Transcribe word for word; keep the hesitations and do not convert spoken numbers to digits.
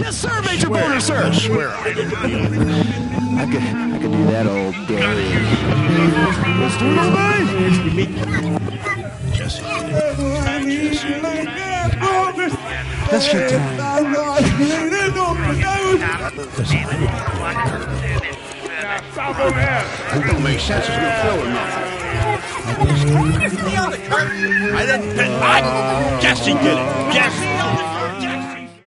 Yes, sir, Major Boner, sir. I swear I didn't feel it. I could, I could do that all day. Let's do it all day. Jesse did it. Jesse did it. That's your time. It don't make sense. It's no flow or nothing. I didn't. I, Jesse did it. Jesse.